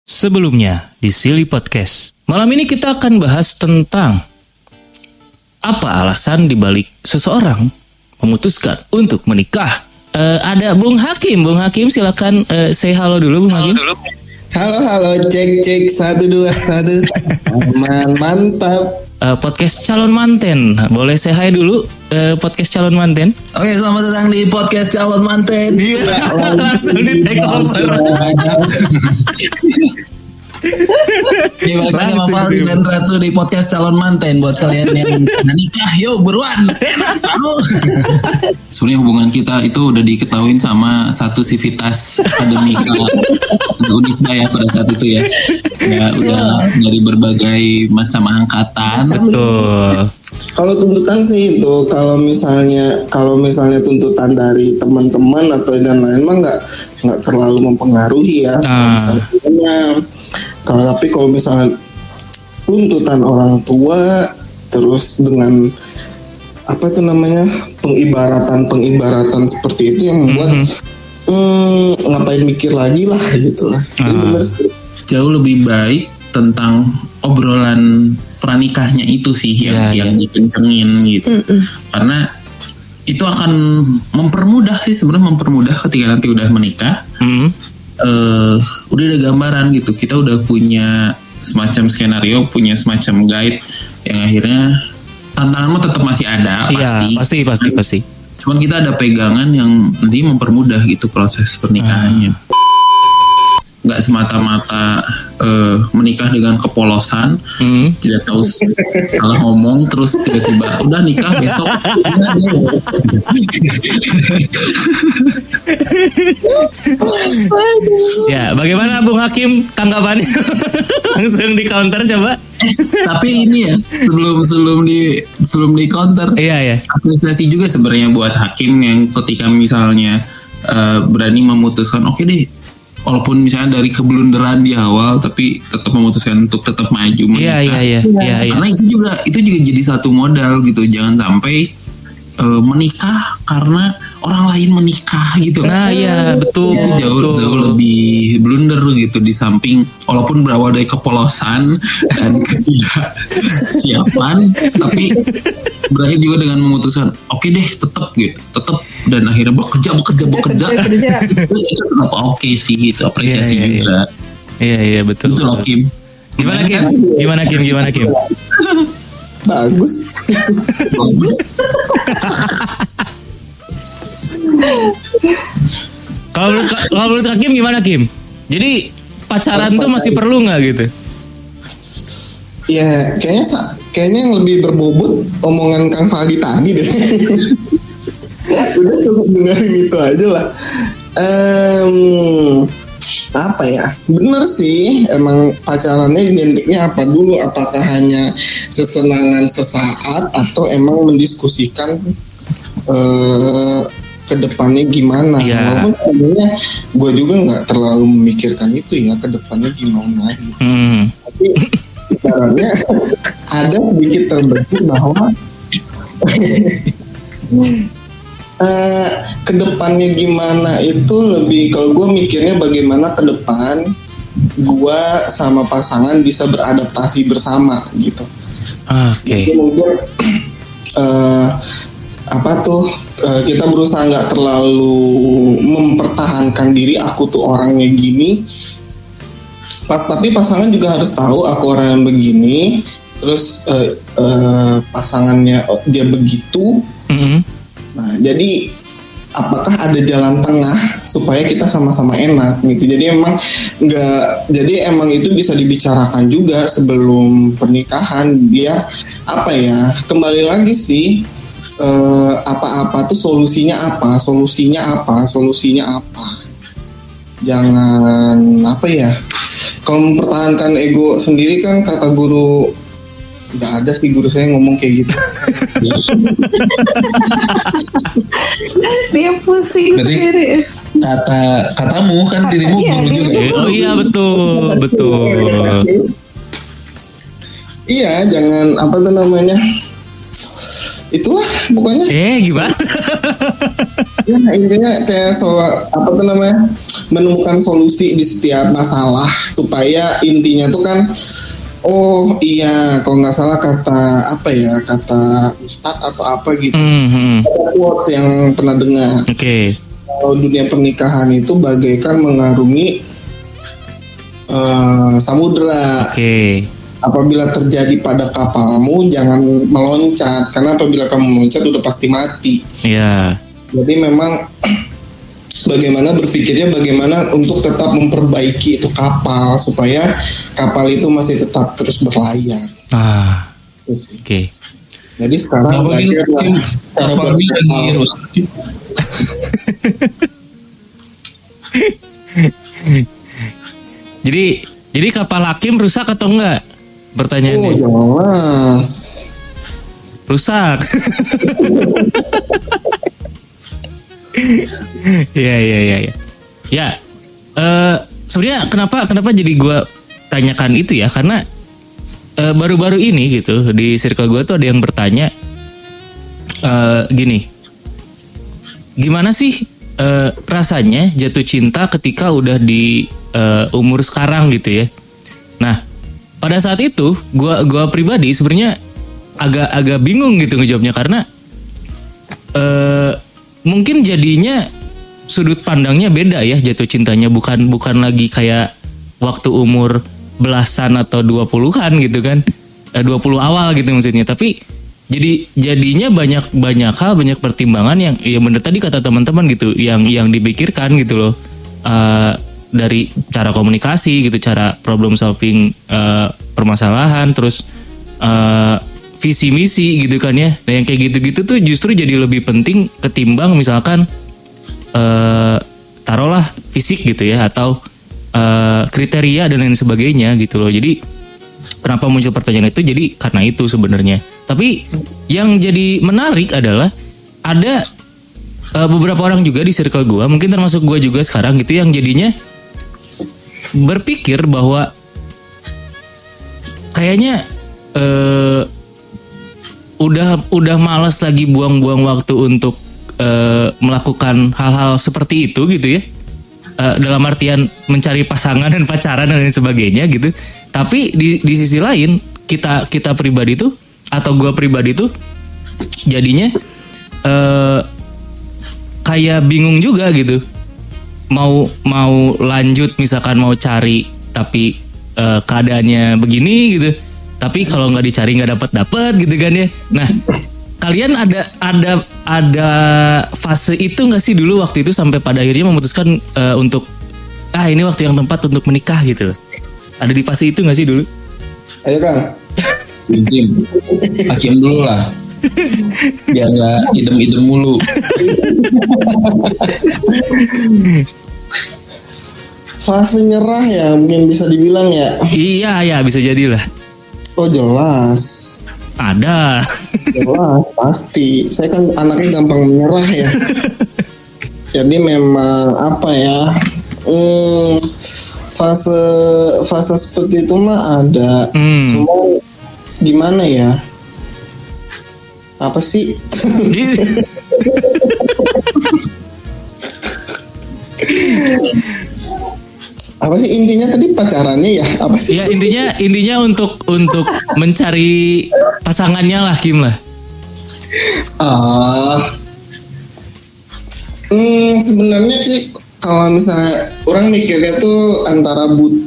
Sebelumnya di Silly Podcast. Malam ini kita akan bahas tentang apa alasan dibalik seseorang memutuskan untuk menikah. Ada Bung Hakim. Bung Hakim silakan say halo dulu Bung Hakim. Halo, cek 1 2 1. Mantap. Podcast calon manten. Boleh say hi dulu podcast calon manten. Oke, selamat datang di podcast calon manten. Iya, langsung di take over. Ini balik lagi sama Valdi dan Ratu di podcast calon manten. Buat kalian yang nikah, yuk buruan. Sebenarnya hubungan kita itu udah diketahuin sama satu sivitas akademika Unisba ya pada saat itu ya. Ya udah dari berbagai macam angkatan. Betul. Kalau tuntutan sih itu kalau misalnya tuntutan dari teman-teman atau dan lain mah nggak terlalu mempengaruhi ya. Kalau misalnya tuntutan orang tua terus dengan apa itu namanya pengibaratan seperti itu yang membuat ngapain mikir lagi lah gitu lah. Jauh lebih baik tentang obrolan pranikahnya itu sih yang dikencengin gitu. Karena itu akan mempermudah ketika nanti udah menikah. Udah ada gambaran gitu. Kita udah punya semacam skenario, punya semacam guide yang akhirnya tantanganmu tetap masih ada pasti. Cuman kita ada pegangan yang nanti mempermudah gitu proses pernikahannya. Nggak semata-mata menikah dengan kepolosan, tidak tahu salah ngomong terus tiba-tiba udah nikah besok. Ya, bagaimana Bung Hakim tanggapannya? Langsung di counter coba. Tapi ini ya sebelum di counter. Iya. Apresiasi juga sebenarnya buat Hakim yang ketika misalnya berani memutuskan oke deh. Walaupun misalnya dari keblunderan di awal, tapi tetap memutuskan untuk tetap maju menikah. Iya. Karena itu juga jadi satu modal gitu. Jangan sampai menikah karena orang lain menikah gitu. Nah, iya betul. Itu jauh lebih blunder gitu. Di samping walaupun berawal dari kepolosan dan ketidaksiapan, tapi berakhir juga dengan memutuskan oke deh tetap dan akhirnya bekerja itu kenapa oke sih gitu, apresiasi juga. Iya betul. Betul loh Kim. Gimana Kim? Bagus. Kalau menurut Hakim gimana Kim? Jadi pacaran tuh masih perlu nggak gitu? Ya kayaknya yang lebih berbobot omongan Kang Valdi tadi deh. Udah cukup dengerin itu aja lah. Apa ya? Bener sih, emang pacarannya identiknya apa dulu? Apakah hanya sesenangan sesaat atau emang mendiskusikan ke depannya gimana? Walaupun sebenarnya gue juga nggak terlalu memikirkan itu ya, ke depannya gimana gitu. Tapi caranya ada sedikit terbesit bahwa kedepannya gimana itu lebih, kalau gue mikirnya bagaimana ke depan gue sama pasangan bisa beradaptasi bersama gitu. Oke. Mungkin kita berusaha nggak terlalu mempertahankan diri aku tuh orangnya gini, tapi pasangan juga harus tahu aku orang yang begini, terus pasangannya dia begitu. Nah, jadi apakah ada jalan tengah supaya kita sama-sama enak gitu. Jadi emang itu bisa dibicarakan juga sebelum pernikahan biar kembali lagi sih apa-apa tuh solusinya apa. Jangan kalau mempertahankan ego sendiri kan kata guru. Gak ada sih guru saya ngomong kayak gitu. Dia pusing sendiri. Katamu kan dirimu guru juga. Oh iya betul. Iya, jangan itulah pokoknya. Gimana? Ya intinya kayak soal menemukan solusi di setiap masalah, supaya intinya tuh kan, oh iya, kalau nggak salah kata Ustadz atau apa gitu, quotes yang pernah dengar. Oke. Kalau dunia pernikahan itu bagaikan mengarungi samudra. Oke. Apabila terjadi pada kapalmu, jangan meloncat, karena apabila kamu meloncat udah pasti mati. Iya. Jadi memang bagaimana berpikirnya, bagaimana untuk tetap memperbaiki itu kapal supaya kapal itu masih tetap terus berlayar. Oke. Jadi sekarang belajar cara berpikir. Jadi kapal Hakim rusak atau enggak? Pertanyaannya. Oh, jelas. Rusak. Iya. Ya, sebenarnya kenapa jadi gue tanyakan itu ya, karena baru-baru ini gitu di circle gue tuh ada yang bertanya gini, gimana sih rasanya jatuh cinta ketika udah di umur sekarang gitu ya. Nah, pada saat itu gue pribadi sebenarnya agak bingung gitu ngejawabnya, karena mungkin jadinya sudut pandangnya beda ya jatuh cintanya, bukan lagi kayak waktu umur belasan atau 20-an gitu kan, 20 awal gitu maksudnya, tapi jadinya banyak hal, banyak pertimbangan yang ya bener tadi kata teman-teman gitu, yang dipikirkan gitu loh, dari cara komunikasi gitu, cara problem solving permasalahan, terus visi misi gitu kan ya. Nah yang kayak gitu-gitu tuh justru jadi lebih penting ketimbang misalkan taruhlah fisik gitu ya, atau kriteria dan lain sebagainya gitu loh. Jadi kenapa muncul pertanyaan itu? Jadi karena itu sebenarnya. Tapi yang jadi menarik adalah ada beberapa orang juga di circle gue, mungkin termasuk gue juga sekarang gitu, yang jadinya berpikir bahwa kayaknya udah malas lagi buang-buang waktu untuk melakukan hal-hal seperti itu gitu ya. Dalam artian mencari pasangan dan pacaran dan lain sebagainya gitu. Tapi di sisi lain kita pribadi tuh, atau gue pribadi tuh jadinya kayak bingung juga gitu. Mau lanjut misalkan mau cari tapi keadaannya begini gitu. Tapi kalau nggak dicari nggak dapet gitu kan ya. Nah, kalian ada fase itu nggak sih dulu waktu itu sampai pada akhirnya memutuskan untuk ini waktu yang tepat untuk menikah gitu? Ada di fase itu nggak sih dulu? Ayo Kang. Hakim dulu lah. Biar nggak idem-idem mulu. Fase nyerah ya mungkin bisa dibilang ya. Iya bisa jadilah. Oh jelas. Ada. Jelas pasti. Saya kan anaknya gampang menyerah ya. Jadi memang apa ya, fase seperti itu mah ada. Cuma gimana ya? Apa sih? Apa sih intinya tadi pacarannya ya? Apa sih? Ya intinya untuk mencari pasangannya lah, Kim lah. Sebenarnya sih kalau misalnya orang mikirnya tuh antara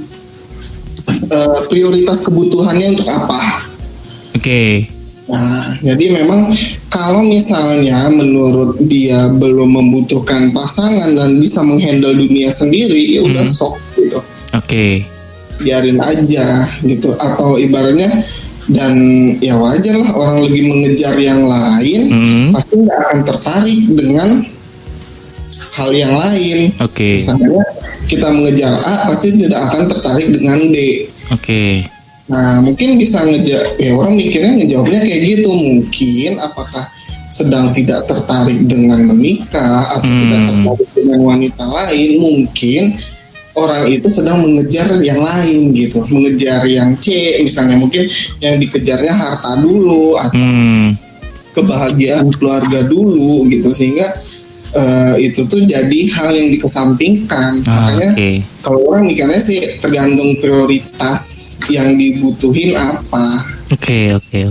prioritas kebutuhannya untuk apa? Oke. Nah, jadi memang kalau misalnya menurut dia belum membutuhkan pasangan dan bisa menghandle dunia sendiri, ya udah sok gitu. Oke. Biarin aja gitu. Atau ibaratnya, dan ya wajar lah orang lagi mengejar yang lain, pasti nggak akan tertarik dengan hal yang lain. Oke. Misalnya kita mengejar A, pasti tidak akan tertarik dengan B. Oke. Nah mungkin bisa orang mikirnya ngejawabnya kayak gitu, mungkin apakah sedang tidak tertarik dengan menikah atau tidak tertarik dengan wanita lain, mungkin orang itu sedang mengejar yang lain gitu, mengejar yang C misalnya, mungkin yang dikejarnya harta dulu atau kebahagiaan keluarga dulu gitu, sehingga itu tuh jadi hal yang dikesampingkan. Makanya kalau orang mikirnya sih tergantung prioritas yang dibutuhin apa. Oke.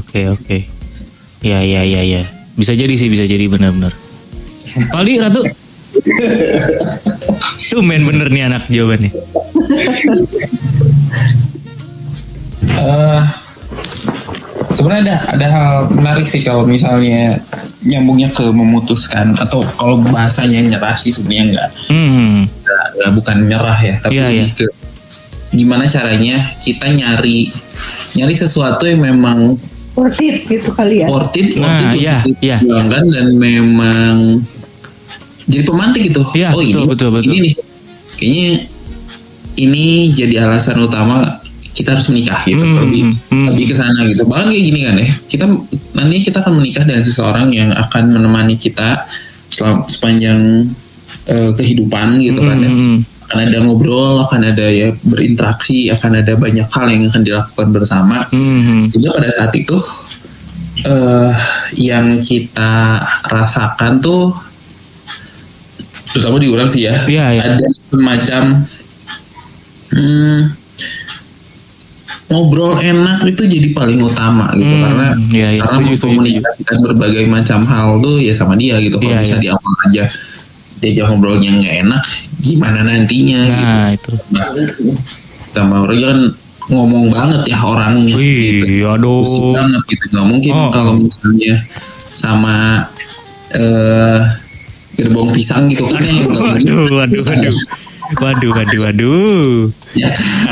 Ya. Bisa jadi benar-benar. Paldi, Ratu. Tuh bener nih anak jawabannya. Sebenarnya ada hal menarik sih kalau misalnya nyambungnya ke memutuskan, atau kalau bahasanya nyerah sih sebenarnya enggak, bukan nyerah ya, tapi lebih ke gimana caranya kita nyari sesuatu yang memang worth it gitu kali ya. Worth it kan, dan memang jadi pemantik gitu. Ya, betul. Ini nih, kayaknya ini jadi alasan utama kita harus menikah gitu, lebih ke sana gitu. Bahkan kayak gini kan ya, kita akan menikah dengan seseorang yang akan menemani kita sepanjang kehidupan gitu kan ya. Akan ada ngobrol, akan ada ya berinteraksi, akan ada banyak hal yang akan dilakukan bersama. Sehingga pada saat itu yang kita rasakan tuh, terutama di orang sih ya, ada semacam ngobrol enak itu jadi paling utama gitu, karena mengkomunikasikan berbagai macam hal tuh ya sama dia gitu. Kalau bisa di awal aja dia ngobrolnya nggak enak, gimana nantinya gitu. Nah, sama orang kan ngomong banget ya orangnya gitu, pusing banget gitu. Nggak mungkin kalau misalnya sama gerbong pisang gitu kan ya. Waduh. Ya.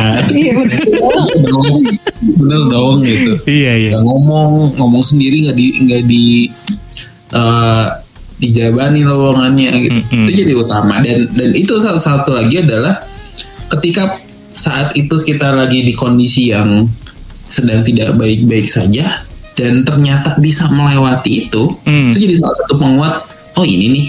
Bener dong gitu. Iya. Ngomong sendiri nggak dijabani lowongannya gitu. Itu jadi utama, dan itu satu lagi adalah ketika saat itu kita lagi di kondisi yang sedang tidak baik-baik saja dan ternyata bisa melewati itu jadi salah satu penguat. Oh ini nih.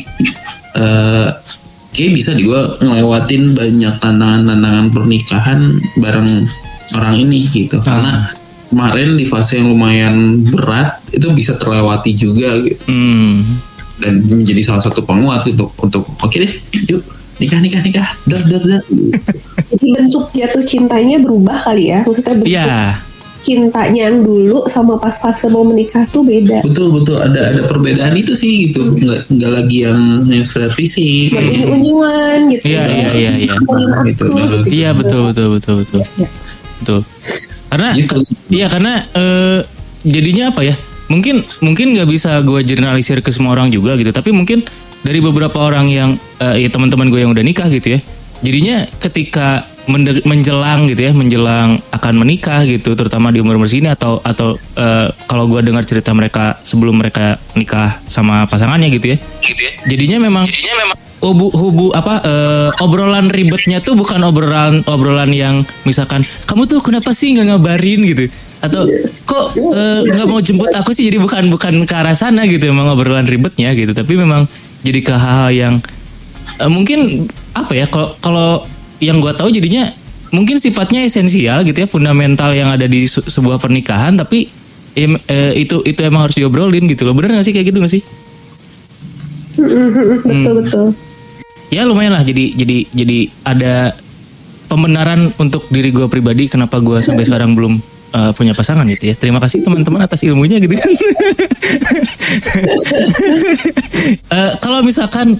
Kayak bisa gue ngelewatin banyak tantangan pernikahan bareng orang ini gitu. Karena kemarin di fase yang lumayan berat itu bisa terlewati juga gitu. Dan menjadi salah satu penguat untuk oke deh, yuk nikah. Dar. Jadi bentuk jatuh cintanya berubah kali ya. Maksudnya bentuk cintanya yang dulu sama pas fase mau menikah tuh beda. Betul ada perbedaan itu sih gitu. Enggak lagi yang sekedar fisik, unyu-unyuan gitu. Iya. Gitu. Iya, betul. Betul. Karena karena jadinya apa ya? Mungkin nggak bisa gue generalisir ke semua orang juga gitu. Tapi mungkin dari beberapa orang yang teman-teman gue yang udah nikah gitu ya. Jadinya ketika menjelang akan menikah gitu, terutama di umur sini atau kalau gue dengar cerita mereka sebelum mereka nikah sama pasangannya gitu ya. Jadinya memang obrolan ribetnya tuh bukan obrolan yang misalkan kamu tuh kenapa sih nggak ngabarin gitu, atau kok nggak mau jemput aku sih, jadi bukan ke arah sana gitu memang obrolan ribetnya gitu, tapi memang jadi ke hal-hal yang mungkin apa ya, kalau yang gue tahu jadinya mungkin sifatnya esensial gitu ya, fundamental yang ada di sebuah pernikahan, tapi itu emang harus diobrolin gitu loh. Bener nggak sih kayak gitu nggak sih? Betul. Ya lumayan lah, jadi ada pembenaran untuk diri gue pribadi kenapa gue sampai sekarang belum punya pasangan gitu ya. Terima kasih teman-teman atas ilmunya gitu kan. Kalau misalkan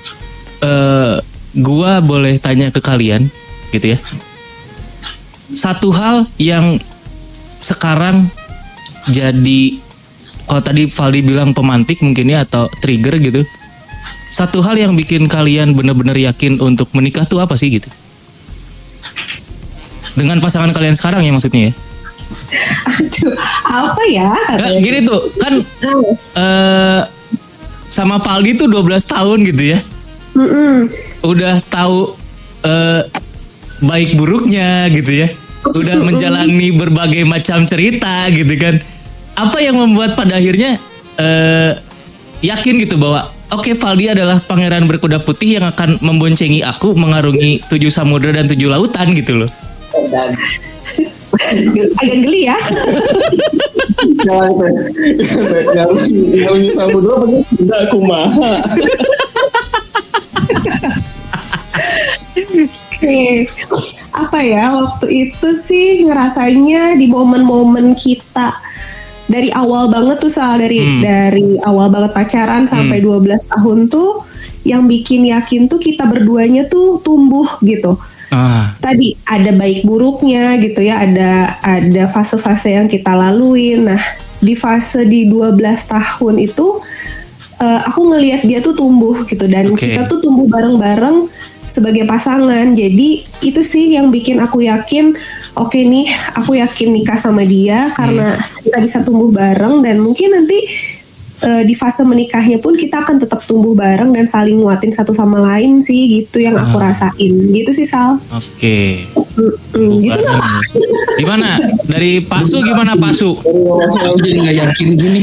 gua boleh tanya ke kalian gitu ya, satu hal yang sekarang jadi, kalau tadi Valdi bilang pemantik mungkin ya, atau trigger gitu, satu hal yang bikin kalian benar-benar yakin untuk menikah tuh apa sih gitu, dengan pasangan kalian sekarang ya maksudnya ya? Aduh, apa ya? Gini tuh kan sama Valdi tuh 12 tahun gitu ya. Udah tahu baik buruknya gitu ya. Udah menjalani berbagai macam cerita gitu kan. Apa yang membuat pada akhirnya yakin gitu bahwa oke, Valdi adalah pangeran berkuda putih yang akan memboncengi aku mengarungi 7 samudra dan 7 lautan gitu loh. Agak geli ya. Ngarungi samudra enggak kumaha. Oke. Apa ya, waktu itu sih ngerasainnya di momen-momen kita dari awal banget tuh, dari awal banget pacaran sampai 12 tahun tuh, yang bikin yakin tuh kita berduanya tuh tumbuh gitu. Tadi ada baik buruknya gitu ya, ada fase-fase yang kita laluin. Nah, di fase di 12 tahun itu aku ngelihat dia tuh tumbuh gitu, dan kita tuh tumbuh bareng-bareng sebagai pasangan. Jadi itu sih yang bikin aku yakin, oke nih, aku yakin nikah sama dia karena kita bisa tumbuh bareng, dan mungkin nanti di fase menikahnya pun kita akan tetap tumbuh bareng dan saling nguatin satu sama lain sih, gitu yang aku rasain. Gitu sih, Sal. Oke. Gitu lah. Gimana? Dari Pak Su gimana, Pak Su? Aku jadi nggak yakin gini.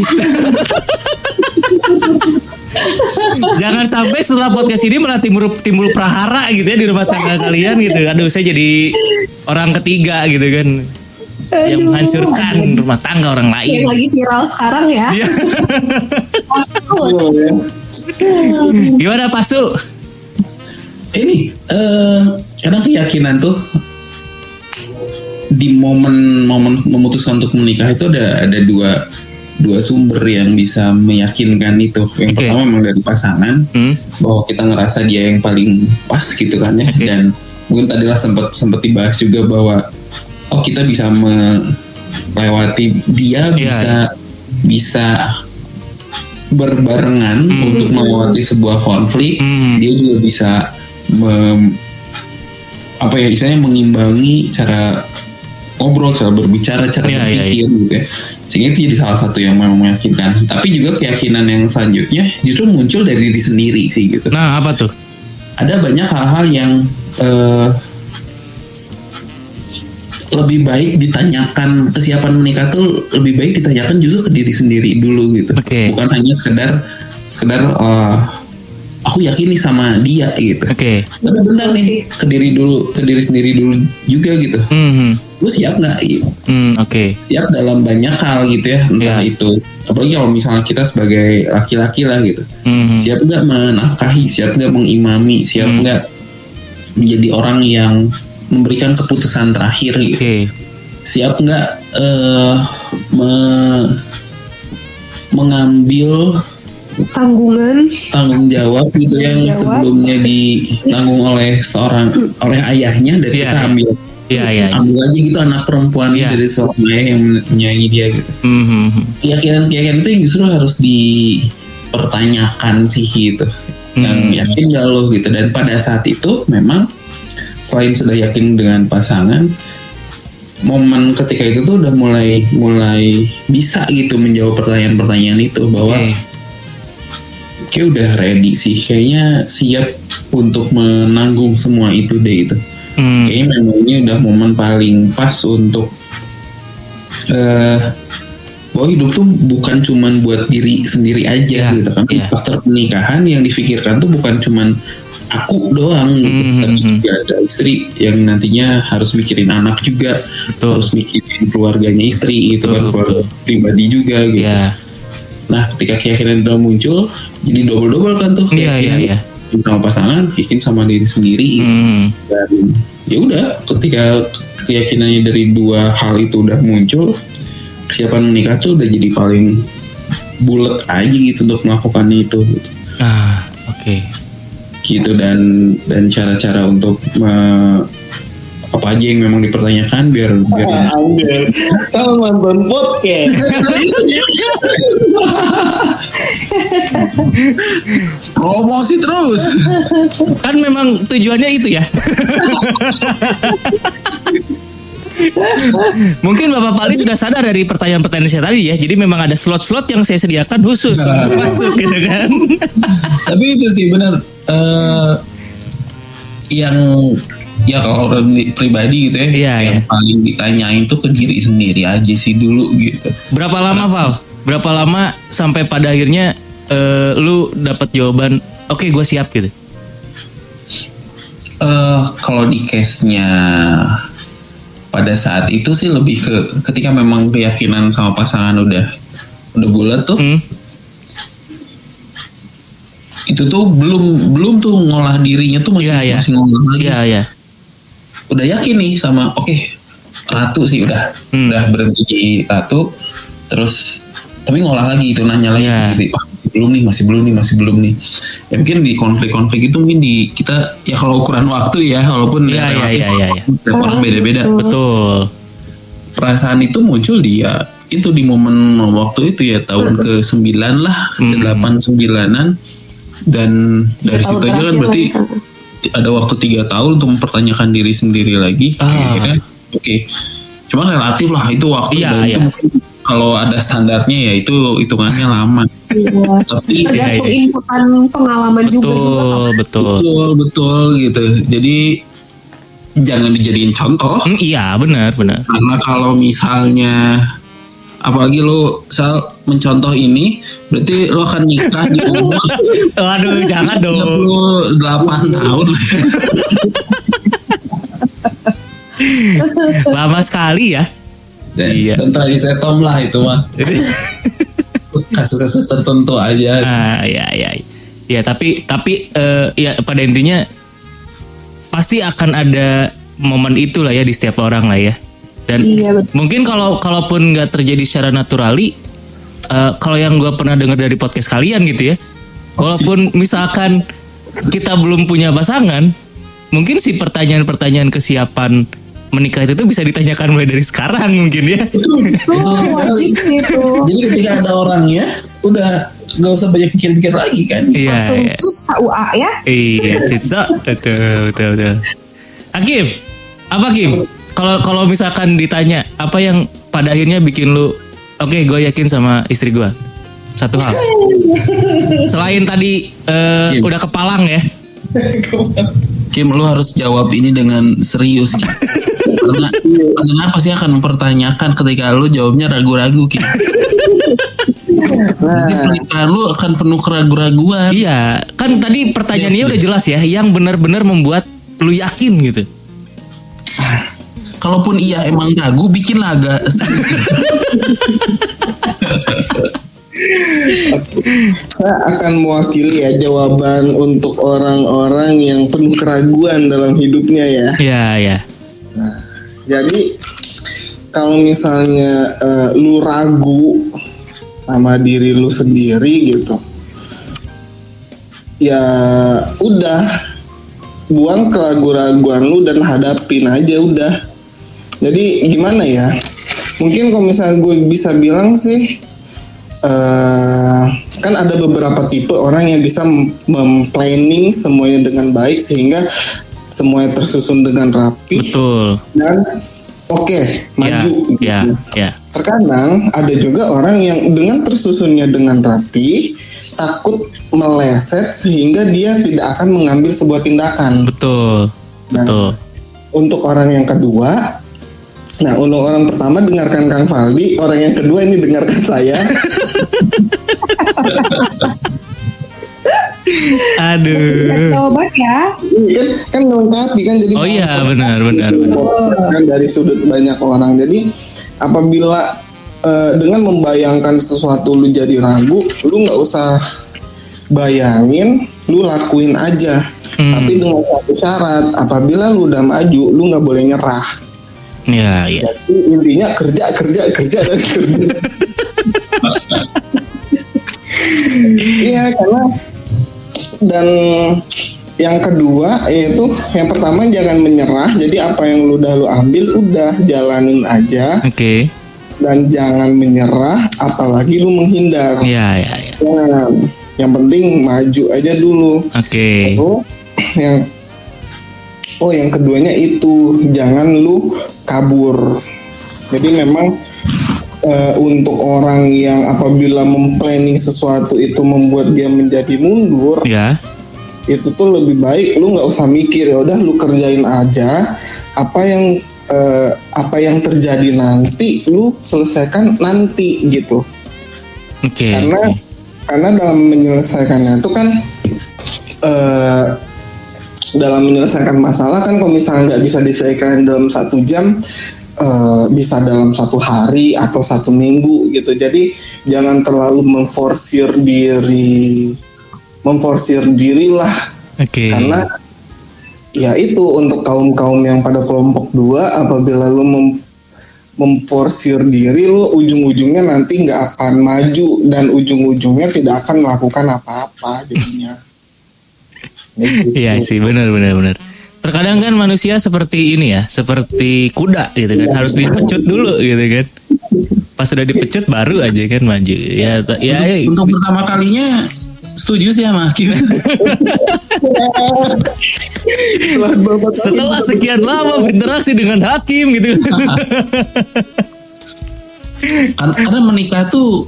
Jangan sampai setelah podcast ini malah timbul prahara gitu ya di rumah tangga kalian gitu. Aduh, saya jadi orang ketiga gitu kan. Yang menghancurkan rumah tangga orang lain. Yang lagi viral sekarang ya. Gimana Pak Su? Ini kadang keyakinan tuh di momen memutuskan untuk menikah itu ada dua sumber yang bisa meyakinkan itu. Yang pertama memang dari pasangan, bahwa kita ngerasa dia yang paling pas gitu kan ya. Dan mungkin tadilah sempat dibahas juga bahwa kita bisa melewati dia, bisa berbarengan untuk melewati sebuah konflik. Dia juga bisa istilahnya mengimbangi cara ngobrol, cara berbicara, cara berpikir gitu ya. Sehingga itu jadi salah satu yang memang meyakinkan. Tapi juga keyakinan yang selanjutnya justru muncul dari diri sendiri sih gitu. Nah, apa tuh? Ada banyak hal-hal yang lebih baik ditanyakan, kesiapan menikah tuh lebih baik ditanyakan justru ke diri sendiri dulu gitu. Bukan hanya sekedar aku yakin nih sama dia gitu. Tapi bentar nih, ke diri sendiri dulu juga gitu. Lu siap nggak? Siap dalam banyak hal gitu ya, entah itu, apalagi kalau misalnya kita sebagai laki-laki lah gitu. Siap nggak menafkahi, siap nggak mengimami, siap nggak menjadi orang yang memberikan keputusan terakhir gitu. Siap nggak mengambil tanggung jawab gitu yang sebelumnya ditanggung oleh ayahnya, dan kita ambil aja gitu anak perempuan dari seorang ayah yang menyayangi dia gitu. Keyakinan itu yang justru harus dipertanyakan sih gitu. Yang yakin gak lo gitu. Dan pada saat itu memang selain sudah yakin dengan pasangan, momen ketika itu tuh udah mulai bisa gitu menjawab pertanyaan-pertanyaan itu, bahwa kayak udah ready sih, kayaknya siap untuk menanggung semua itu deh itu. Kayaknya memang ini udah momen paling pas untuk bahwa hidup tuh bukan cuman buat diri sendiri aja gitu kan. After pernikahan yang difikirkan tuh bukan cuman aku doang gitu, tapi juga ada istri yang nantinya harus mikirin anak juga, harus mikirin keluarganya istri itu kan, keluarga pribadi juga gitu. Nah, ketika keyakinan itu muncul, jadi double kan tuh keyakinan sama pasangan, yakin sama diri sendiri. Dan ya udah, ketika keyakinannya dari dua hal itu udah muncul, kesiapan menikah tuh udah jadi paling bulat aja gitu untuk melakukan itu gitu. Gitu, dan cara-cara untuk apa aja yang memang dipertanyakan biar kalau nonton podcast promosi terus kan memang tujuannya itu ya. Mungkin Bapak Pali sudah sadar dari pertanyaan-pertanyaan saya tadi ya. Jadi memang ada slot-slot yang saya sediakan khusus untuk masuk gitu kan. Tapi itu sih benar. Yang ya kalau orang pribadi gitu ya, yang paling ditanyain tuh ke diri sendiri aja sih dulu gitu. Berapa lama Val? Berapa lama sampai pada akhirnya lu dapat jawaban oke, gue siap gitu? Kalau di case-nya pada saat itu sih lebih ke ketika memang keyakinan sama pasangan udah bulat tuh. Itu tuh belum tuh ngolah dirinya tuh masih ngolah lagi. udah yakin nih sama Ratu sih udah berhenti di Ratu, terus tapi ngolah lagi itu nanya lagi gitu. Masih belum nih. Ya mungkin di konflik-konflik itu mungkin di kita ya kalau ukuran waktu ya walaupun orang beda-beda. Betul. Perasaan itu muncul itu di momen waktu itu ya tahun ke-9 lah, ke-8 9-an, dan dari situ aja kan berarti ada waktu 3 tahun untuk mempertanyakan diri sendiri lagi. Akhirnya cuma relatif lah itu waktu. Kalau ada standarnya ya itu hitungannya lama. Tapi tergantung inputan pengalaman juga. Betul gitu. Jadi jangan dijadiin contoh. Iya benar. Karena kalau misalnya apalagi lo mencontoh ini, berarti lo akan nikah di umur waduh jangan dong 38 tahun. Lama sekali ya. Dan tradisi Tom lah itu mah. Kasus-kasus tertentu aja. Ya tapi ya pada intinya pasti akan ada momen itulah ya di setiap orang lah ya. Dan mungkin kalaupun nggak terjadi secara naturali, kalau yang gue pernah dengar dari podcast kalian gitu ya, walaupun misalkan kita belum punya pasangan, mungkin si pertanyaan-pertanyaan kesiapan menikah itu tuh bisa ditanyakan mulai dari sekarang mungkin ya. Wajib sih itu. Jadi ketika ada orangnya, udah nggak usah banyak pikir-pikir lagi kan. Langsung cus KUA ya. Iya, cicak. Betul. Hakim, apa Kim? Kalau misalkan ditanya apa yang pada akhirnya bikin lu gue yakin sama istri gue. Satu hal. Selain tadi udah kepalang ya. Kim, lu harus jawab ini dengan serius, Kim. Karena pendengar pasti akan mempertanyakan ketika lu jawabnya ragu-ragu, Kim. Nanti pernikahan lu akan penuh keraguan-raguan. Iya, kan tadi pertanyaannya udah jelas ya, yang benar-benar membuat lu yakin gitu. Kalaupun iya emang ragu, bikinlah agak Saya akan mewakili ya jawaban untuk orang-orang yang penuh keraguan dalam hidupnya ya. Iya. Nah, jadi kalau misalnya lu ragu sama diri lu sendiri gitu, ya udah buang keraguan-raguan lu dan hadapin aja udah. Jadi gimana ya? Mungkin kalau misalnya gue bisa bilang sih, kan ada beberapa tipe orang yang bisa memplanning semuanya dengan baik sehingga semuanya tersusun dengan rapi. Betul. Dan maju. Ya. Terkadang ada juga orang yang dengan tersusunnya dengan rapi takut meleset sehingga dia tidak akan mengambil sebuah tindakan. Betul. Untuk orang yang kedua, untuk orang pertama dengarkan Kang Faldi, orang yang kedua ini dengarkan saya. Aduh. Coba ya. Kan melengkapi kan, jadi. Oh iya benar. Kan dari sudut banyak orang. Jadi apabila dengan membayangkan sesuatu lu jadi ragu, lu nggak usah bayangin, lu lakuin aja. Tapi dengan satu syarat, apabila lu udah maju, lu nggak boleh nyerah. Iya. Jadi intinya kerja dan kerja. Iya, karena dan yang kedua yaitu yang pertama jangan menyerah. Jadi apa yang lu ambil udah jalanin aja. Oke. Dan jangan menyerah, apalagi lu menghindar. Iya. Nah, yang penting maju aja dulu. Oke. Yang keduanya itu jangan lu kabur. Jadi memang untuk orang yang apabila memplanning sesuatu itu membuat dia menjadi mundur, ya, itu tuh lebih baik lu nggak usah mikir, ya udah lu kerjain aja apa yang terjadi nanti lu selesaikan nanti gitu. Oke. Karena dalam menyelesaikannya itu kan dalam menyelesaikan masalah kan kalau misalnya nggak bisa diselesaikan dalam 1 jam, bisa dalam 1 hari atau 1 minggu gitu. Jadi jangan terlalu memforsir diri lah. Oke. Karena ya itu untuk kaum yang pada kelompok 2, apabila lu memforsir diri, lu ujung-ujungnya nanti nggak akan maju dan ujung-ujungnya tidak akan melakukan apa-apa jadinya. Iya sih, benar. Terkadang kan manusia seperti ini ya, seperti kuda gitu kan, harus dipecut dulu gitu kan. Pas sudah dipecut baru aja kan maju. Ya untuk pertama kalinya setuju sih sama Hakim. Setelah sekian lama berinteraksi dengan Hakim gitu. Karena menikah tuh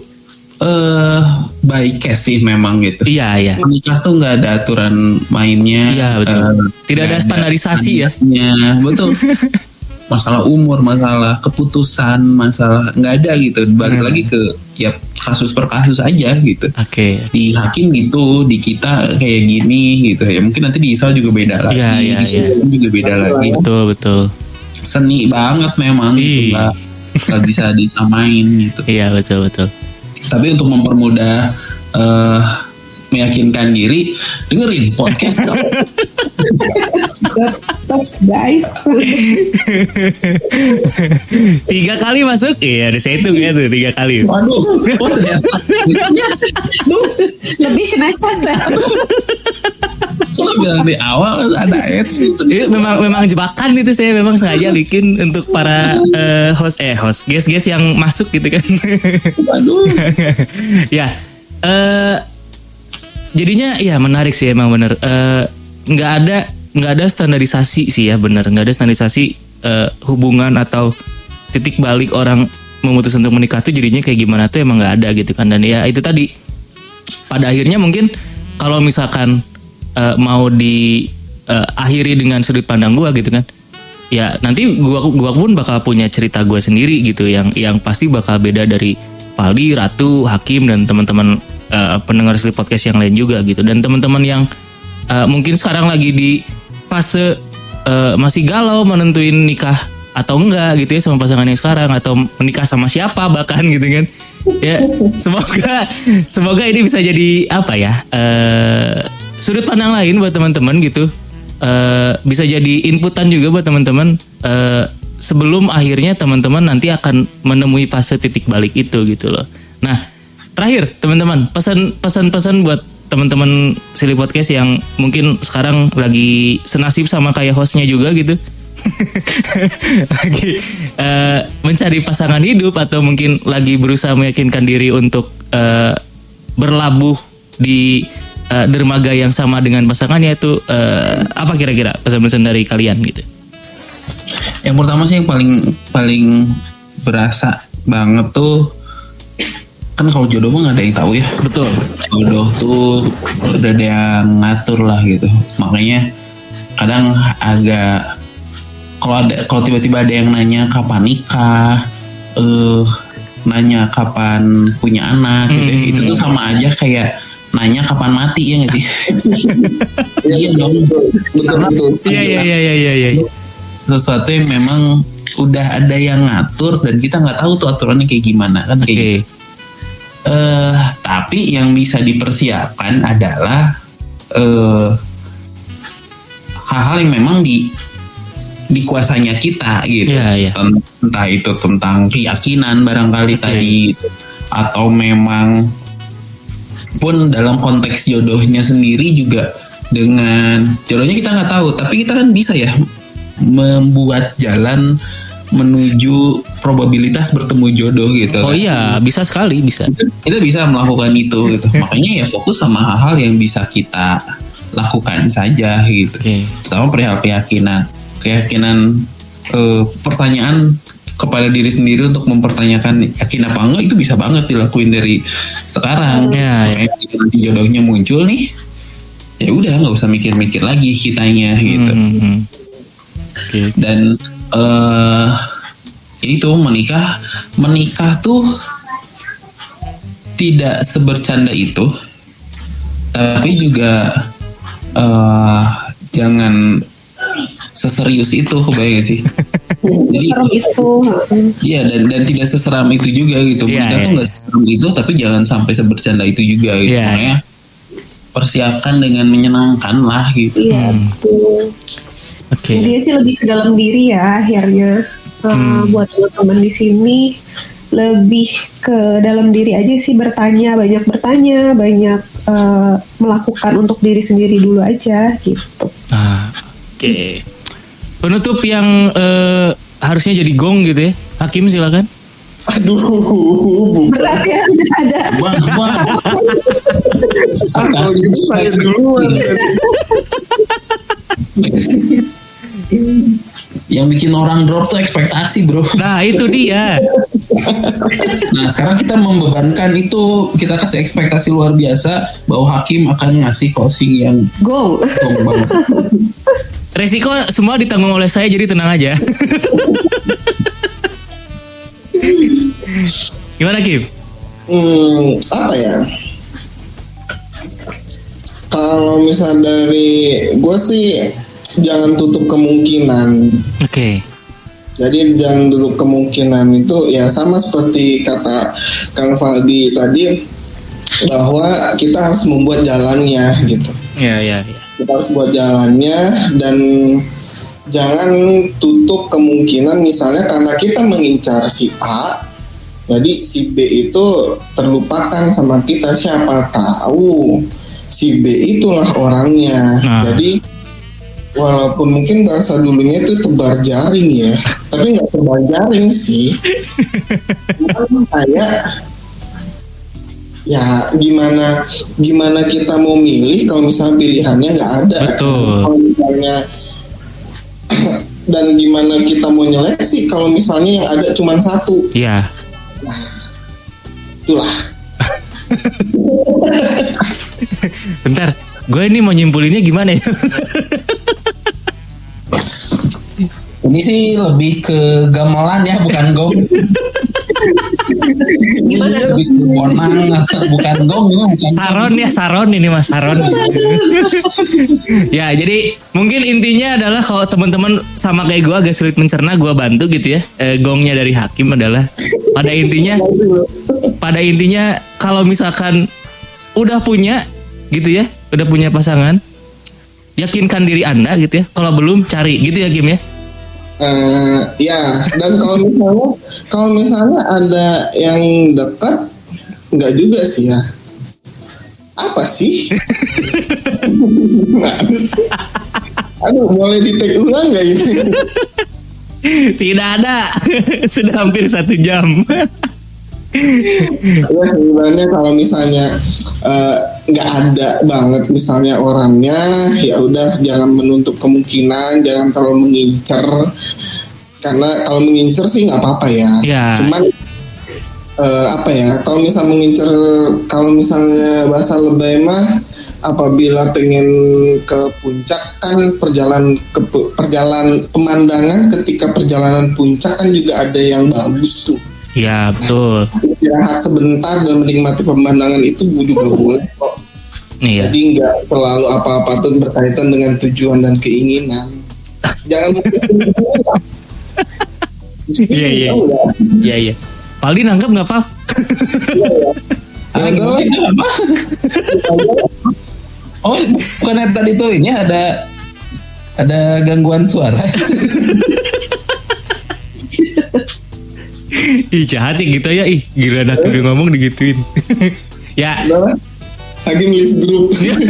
by case sih memang gitu. Iya. Menikah tuh nggak ada aturan mainnya. Iya betul. Tidak ada standarisasi ya. Betul. Masalah umur, masalah keputusan, masalah nggak ada gitu. Balik lagi ke ya kasus per kasus aja gitu. Oke. Di Hakim gitu, di kita kayak gini gitu ya. Mungkin nanti di Isal juga beda lagi. Iya. Juga beda lagi. Betul. Seni banget memang gitu, nggak bisa disamain gitu. Iya betul. Tapi untuk mempermudah meyakinkan diri, dengerin podcast. Guys. 3 kali masuk, iya ada saya hitung ya tuh 3 kali. Waduh, ternyata Lebih kena cas ya. kalau bilang di awal ada ads itu. Memang jebakan itu, saya memang sengaja bikin untuk para host guest yang masuk gitu kan. Waduh. Ya, jadinya ya menarik sih emang bener. Nggak ada standarisasi sih ya, bener. Nggak ada standarisasi hubungan atau titik balik orang memutus untuk menikah tuh jadinya kayak gimana tuh emang nggak ada gitu kan. Dan ya itu tadi pada akhirnya mungkin kalau misalkan mau diakhiri dengan sudut pandang gue gitu kan, ya nanti gua pun bakal punya cerita gue sendiri gitu yang pasti bakal beda dari Valdi, Ratu, Hakim dan teman-teman pendengar Sleep Podcast yang lain juga gitu. Dan teman-teman yang mungkin sekarang lagi di fase masih galau menentuin nikah atau enggak gitu ya sama pasangannya sekarang, atau menikah sama siapa bahkan gitu kan. Ya semoga ini bisa jadi apa ya, sudut pandang lain buat teman-teman gitu. Bisa jadi inputan juga buat teman-teman sebelum akhirnya teman-teman nanti akan menemui fase titik balik itu gitu loh. Nah, terakhir teman-teman, pesan buat teman-teman Silly Podcast yang mungkin sekarang lagi senasib sama kayak hostnya juga gitu. Lagi mencari pasangan hidup atau mungkin lagi berusaha meyakinkan diri untuk berlabuh di dermaga yang sama dengan pasangannya itu, apa kira-kira pesan-pesan dari kalian gitu? Yang pertama sih yang paling berasa banget tuh, kan kalau jodoh mah nggak ada yang tahu ya. Betul. Jodoh tuh udah ada yang ngatur lah gitu. Makanya kadang agak kalau tiba-tiba ada yang nanya kapan nikah, nanya kapan punya anak gitu, itu tuh sama aja kayak nanya kapan mati, ya nggak sih? Iya dong. Betul. Iya. Sesuatu yang memang udah ada yang ngatur dan kita nggak tahu tuh aturannya kayak gimana kan, kayak gitu. Tapi yang bisa dipersiapkan adalah hal-hal yang memang dikuasanya kita gitu. Iya. Entah itu tentang keyakinan barangkali tadi gitu. Atau memang pun dalam konteks jodohnya sendiri juga, dengan jodohnya kita nggak tahu, tapi kita kan bisa ya membuat jalan menuju probabilitas bertemu jodoh gitu. Oh iya, bisa sekali, bisa. Kita bisa melakukan itu gitu. Makanya ya fokus sama hal-hal yang bisa kita lakukan saja gitu. Terutama perihal keyakinan, pertanyaan kepada diri sendiri untuk mempertanyakan yakin apa enggak, itu bisa banget dilakuin dari sekarang. Makanya nanti jodohnya muncul nih, ya udah nggak usah mikir-mikir lagi kitanya gitu. Dan itu menikah tuh tidak sebercanda itu, tapi juga jangan seserius itu, kebayang sih? Jadi itu. Iya, dan tidak seseram itu juga gitu. Menikah tuh nggak seseram itu, tapi jangan sampai sebercanda itu juga gitu. Makanya persiapkan dengan menyenangkan lah gitu. Iya, betul. Oke. Dia sih lebih ke dalam diri ya akhirnya. Buat teman-teman di sini lebih ke dalam diri aja sih, banyak melakukan untuk diri sendiri dulu aja gitu. Oke. Penutup yang harusnya jadi gong gitu ya. Hakim silakan. Aduh, Berat ya, udah ada. Saya duluan. Yang bikin orang drop tuh ekspektasi, bro. Nah itu dia. Nah sekarang kita membebankan itu, kita kasih ekspektasi luar biasa bahwa Hakim akan ngasih closing yang Gong. banget. Resiko semua ditanggung oleh saya, jadi tenang aja. Gimana Kim? Apa ya? Kalau misal dari gue sih jangan tutup kemungkinan. Oke. Jadi jangan tutup kemungkinan itu ya, sama seperti kata Kang Faldi tadi, bahwa kita harus membuat jalannya gitu. Iya. Kita harus buat jalannya, dan jangan tutup kemungkinan misalnya karena kita mengincar si A, jadi si B itu terlupakan sama kita. Siapa tahu si B itulah orangnya. Jadi walaupun mungkin bahasa dulunya itu tebar jaring ya, tapi nggak tebar jaring sih. Kayak ya gimana kita mau milih kalau misalnya pilihannya nggak ada. Betul. Kalau misalnya dan gimana kita mau nyeleksi kalau misalnya yang ada cuma satu. Iya. Itulah. Bentar, gue ini mau nyimpulinnya gimana ya? Ini sih lebih ke gamelan ya, bukan gong. Gimana dong? Lebih ke bonang, bukan gong, ini bukan Saron ini mas, Saron. Ya, jadi mungkin intinya adalah kalau teman-teman sama kayak gue agak sulit mencerna, gue bantu gitu ya. Gongnya dari Hakim adalah pada intinya kalau misalkan udah punya gitu ya, udah punya pasangan, yakinkan diri Anda gitu ya. Kalau belum, cari gitu ya Kim ya. Ya, dan kalau misalnya ada yang dekat, nggak juga sih ya. Apa sih? Aduh, boleh di-take ulang nggak ini? Tidak ada. Sudah hampir 1 jam. Ya sebenarnya kalau misalnya nggak ada banget misalnya orangnya, ya udah jangan menutup kemungkinan, jangan terlalu mengincar, karena kalau mengincar sih nggak apa-apa ya. Cuman apa ya, kalau misalnya mengincar, kalau misalnya bahasa lebay mah, apabila pengen ke puncak kan perjalanan pemandangan ketika perjalanan puncak kan juga ada yang bagus tuh. Ya betul. Istirahat sebentar dan menikmati pemandangan itu juga boleh kok. Iya. Jadi nggak selalu apa-apa tuh berkaitan dengan tujuan dan keinginan. Jangan. Iya. Paldi nangkep nggak Pal? Oh, bukan tadi tuh ini ada gangguan suara. Ih jahat ya gitu ya. Gila Hakim ngomong digituin. Ya. Hakim leave group.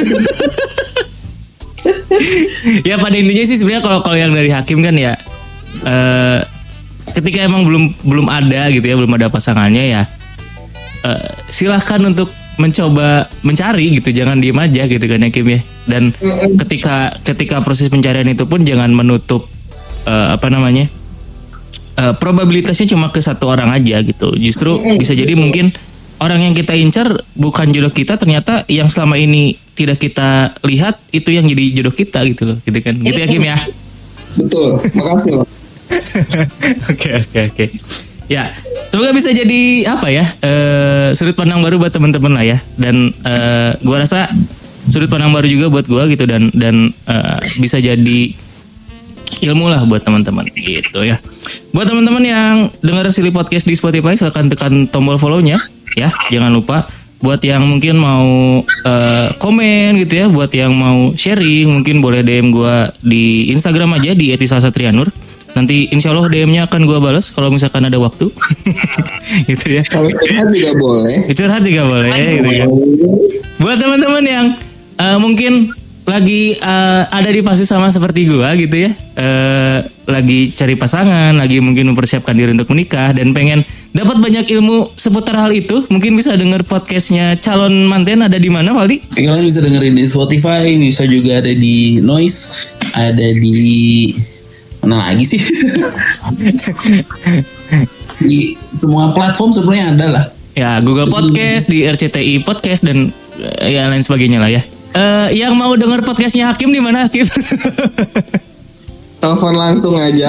Ya pada intinya sih sebenarnya kalau yang dari Hakim kan ya, ketika emang belum ada gitu ya, belum ada pasangannya ya, silahkan untuk mencoba mencari gitu, jangan diem aja gitu kan ya Kim ya. Dan ketika proses pencarian itu pun jangan menutup probabilitasnya cuma ke satu orang aja gitu. Justru bisa jadi mungkin orang yang kita incar bukan jodoh kita, ternyata yang selama ini tidak kita lihat itu yang jadi jodoh kita gitu loh, gitu kan. Gitu ya Kim ya. Betul, makasih loh. Oke. Ya, semoga bisa jadi sudut pandang baru buat teman-teman lah ya. Dan gua rasa sudut pandang baru juga buat gua gitu, dan bisa jadi ilmu lah buat teman-teman gitu ya. Buat teman-teman yang dengar Silly Podcast di Spotify, silakan tekan tombol follow-nya ya. Jangan lupa Buat yang mungkin mau komen gitu ya, buat yang mau sharing mungkin boleh DM gue di Instagram aja di @salsatrianur. Nanti insya Allah DM-nya akan gue balas kalau misalkan ada waktu. Gitu ya. Kalau curhat juga boleh. Curhat juga boleh gitu ya. Buat teman-teman yang mungkin lagi ada di fase sama seperti gue gitu ya, lagi cari pasangan, lagi mungkin mempersiapkan diri untuk menikah dan pengen dapat banyak ilmu seputar hal itu, mungkin bisa denger podcastnya Calon Manten. Ada di mana, Valdi? Kalian bisa dengerin di Spotify, bisa juga ada di Noise, ada di mana lagi sih? Di semua platform sebenarnya ada lah. Ya, Google Podcast, di RCTI Podcast dan ya lain sebagainya lah ya. Yang mau denger podcastnya Hakim di mana, Hakim? Telepon langsung aja.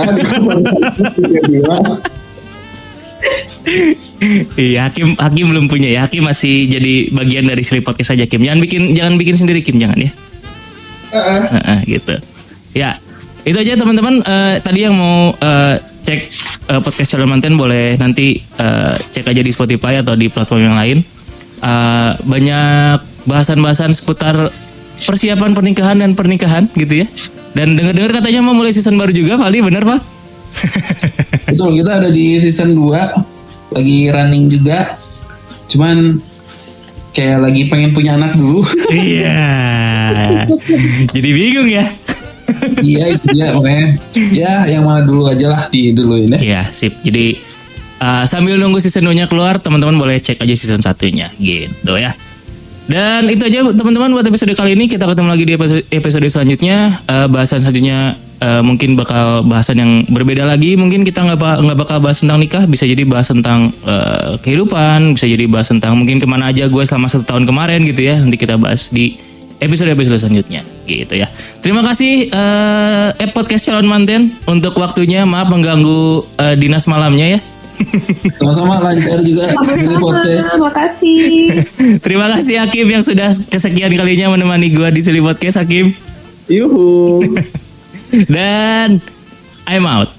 Iya, Hakim belum punya ya. Hakim masih jadi bagian dari Sleep Podcast aja, Kim. Jangan bikin sendiri, Kim, jangan ya. Gitu. Ya, itu aja teman-teman. Tadi yang mau cek podcast Calon Manten boleh nanti cek aja di Spotify atau di platform yang lain. Banyak bahasan-bahasan seputar persiapan pernikahan gitu ya. Dan dengar-dengar katanya mau mulai season baru juga, Valdi, bener, Val? Betul, kita ada di season 2, lagi running juga. Cuman kayak lagi pengen punya anak dulu. Iya. Jadi bingung ya. Iya, itu ya makanya. Ya, yang mana dulu aja lah diduluin ya. Iya, sip. Jadi sambil nunggu season 2-nya keluar, teman-teman boleh cek aja season 1-nya gitu ya. Dan itu aja teman-teman buat episode kali ini. Kita ketemu lagi di episode selanjutnya. Bahasan selanjutnya mungkin bakal bahasan yang berbeda lagi. Mungkin kita nggak bakal bahas tentang nikah. Bisa jadi bahas tentang kehidupan. Bisa jadi bahas tentang mungkin kemana aja gue selama 1 tahun kemarin gitu ya. Nanti kita bahas di episode-episode selanjutnya gitu ya. Terima kasih podcast Calon Manten untuk waktunya. Maaf mengganggu dinas malamnya ya. Sama-sama, lancar juga di podcast. Terima kasih. Terima kasih Hakim yang sudah kesekian kalinya menemani gue di Silly Podcast, Hakim. Yuhu. Dan I'm out.